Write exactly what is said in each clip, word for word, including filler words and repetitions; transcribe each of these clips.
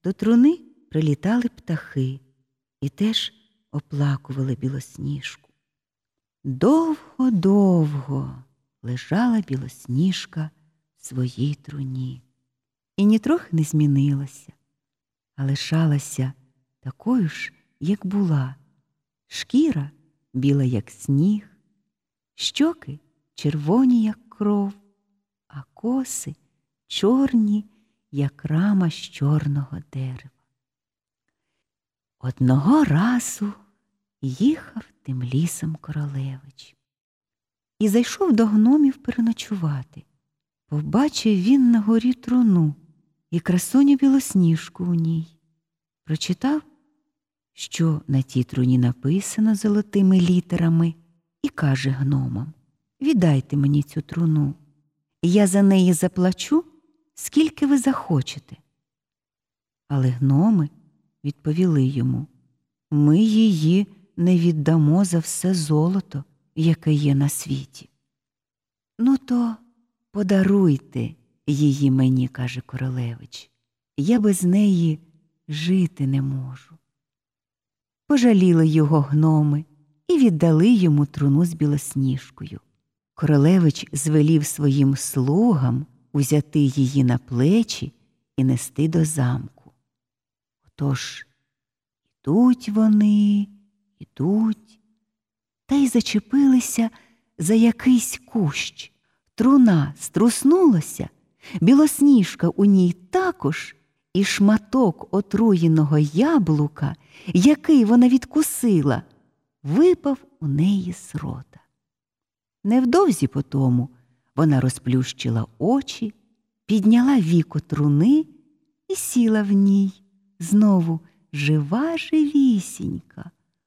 До труни прилітали птахи і теж оплакували Білосніжку. Довго-довго лежала Білосніжка в своїй труні. І нітрохи не змінилася, а лишалася такою ж, як була. Шкіра біла, як сніг, щоки червоні, як кров, а коси чорні, як рама з чорного дерева. Одного разу їхав тим лісом королевич і зайшов до гномів переночувати. Побачив він на горі труну і красуню Білосніжку у ній. Прочитав, що на тій труні написано золотими літерами, і каже гномам: «Віддайте мені цю труну, і я за неї заплачу, скільки ви захочете». Але гноми відповіли йому: «Ми її не віддамо за все золото, яке є на світі». «Ну то подаруйте її мені», – каже королевич, «я без неї жити не можу». Пожаліли його гноми і віддали йому труну з Білосніжкою. Королевич звелів своїм слугам узяти її на плечі і нести до замку. Отож ідуть вони, ідуть, та й зачепилися за якийсь кущ. Труна струснулася, Білосніжка у ній також, і шматок отруєного яблука, який вона відкусила, випав у неї з рота. Невдовзі потому вона розплющила очі, підняла віко труни і сіла в ній, знову жива-живісінька.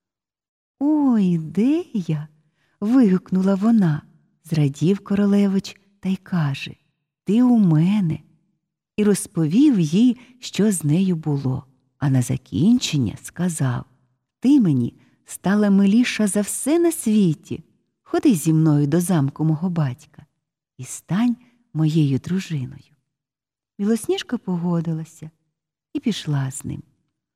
«Ой, де я?» – вигукнула вона. Зрадів королевич та й каже: «Ти у мене». І розповів їй, що з нею було, а на закінчення сказав: «Ти мені стала миліша за все на світі. Ходи зі мною до замку мого батька і стань моєю дружиною». Білосніжка погодилася і пішла з ним.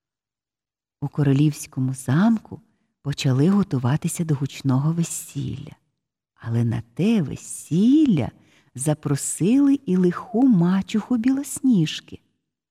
У королівському замку почали готуватися до гучного весілля. Але на те весілля запросили і лиху мачуху Білосніжки.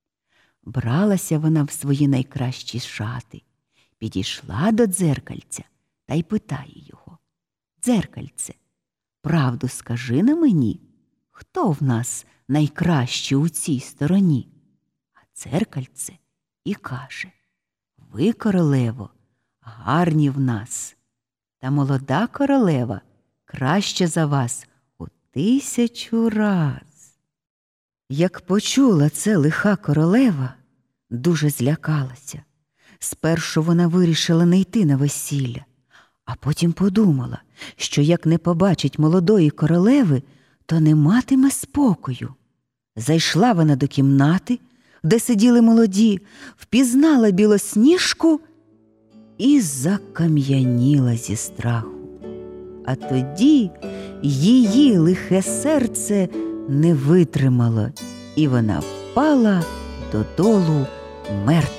Бралася вона в свої найкращі шати, підійшла до дзеркальця та й питає його: «Дзеркальце, правду скажи на мені, хто в нас найкраще у цій стороні?» А дзеркальце і каже: «Ви, королево, гарні в нас, та молода королева краще за вас у тисячу раз». Як почула це лиха королева, дуже злякалася. Спершу вона вирішила не йти на весілля, а потім подумала, що як не побачить молодої королеви, то не матиме спокою. Зайшла вона до кімнати, де сиділи молоді, впізнала Білосніжку і закам'яніла зі страху. А тоді її лихе серце не витримало, і вона впала додолу мертва.